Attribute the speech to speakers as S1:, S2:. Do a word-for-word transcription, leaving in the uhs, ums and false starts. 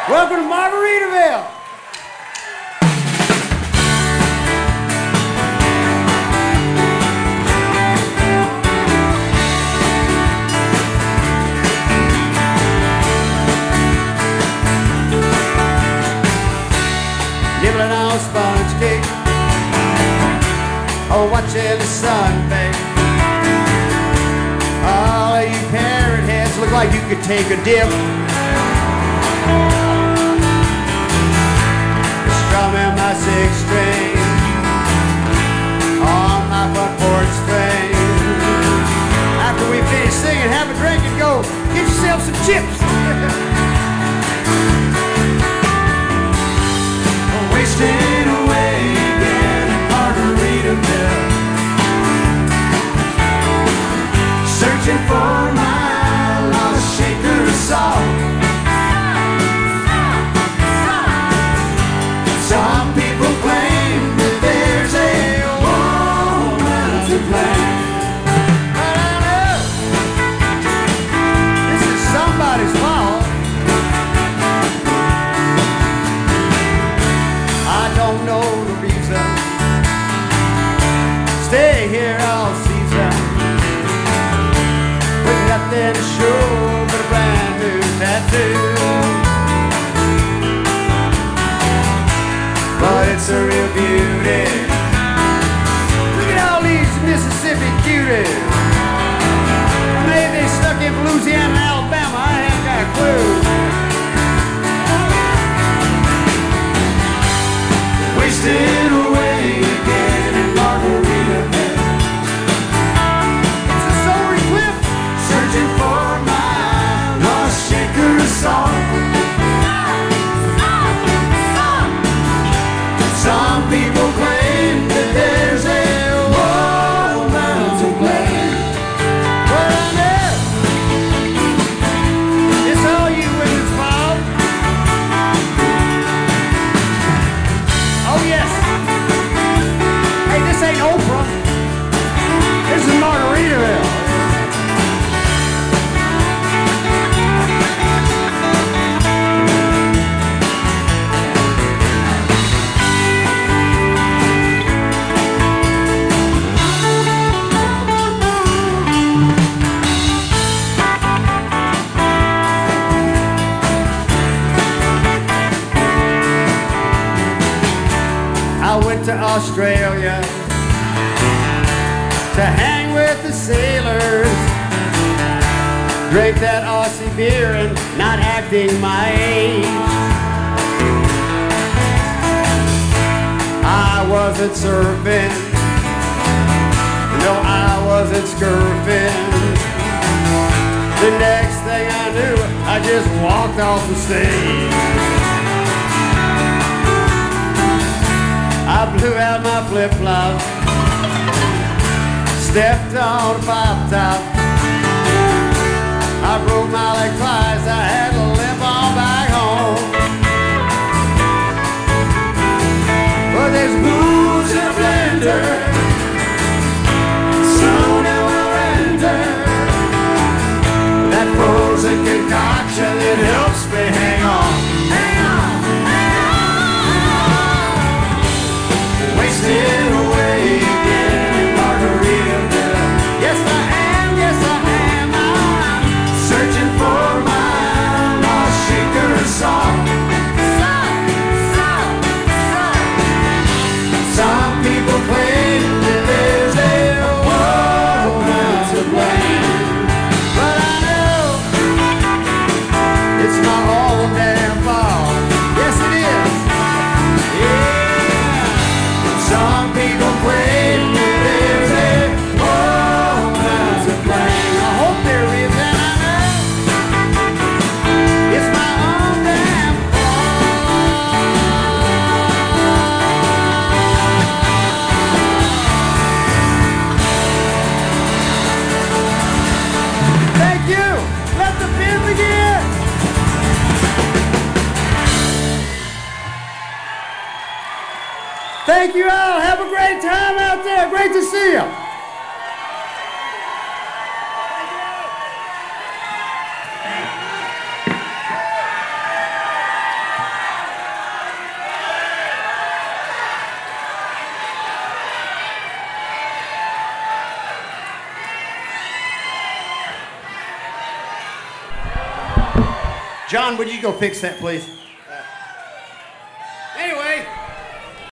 S1: Welcome to Margaritaville. Nibbling on sponge cake, oh, watching the sun bake. All of you parrot heads look like you could take a dip. Strumming my six string on my front porch swing. After we finish singing, have a drink and go get yourself some chips. Wasting away again in Margaritaville, searching for my lost shaker of salt. Some people claim that there's a woman to blame, but I know this is somebody's fault. I don't know the reason. Stay here all season with nothing to show but a brand new tattoo. But it's a real beauty. Look at all these Mississippi cuties. Maybe they stuck in Louisiana and Alabama, I ain't got a clue. Wasted away again in Margaritaville. It's a soaring cliff, searching for my lost shaker of salt. Some people claim that there's a woman to blame, but I know it's all you women's fault. Oh yes. Hey, this ain't Oprah. This is Margaritaville. I went to Australia to hang with the sailors, drink that Aussie beer and not acting my age. I wasn't surfing, no, I wasn't scurfing. The next thing I knew, I just walked off the stage. I blew out my flip-flops, stepped on a pop-top. I broke my leg twice, I had to limp on back home. But there's booze in a blender, soon it will render. That frozen concoction that helps me hang on. Wasted away again in Margaritaville. Yes I am, yes I am. I'm searching for my lost shaker of salt. Salt, salt, salt. Some people claim that there's a woman to blame, but I know it's my own damn fault. Yes it is. Yeah. Some people claim that there's a woman to blame. I hope there is, and I know it's my own damn fault. Thank you. Let the beer begin. Thank you all. Have a great time out there. Great to see you.
S2: John, would you go fix that, please?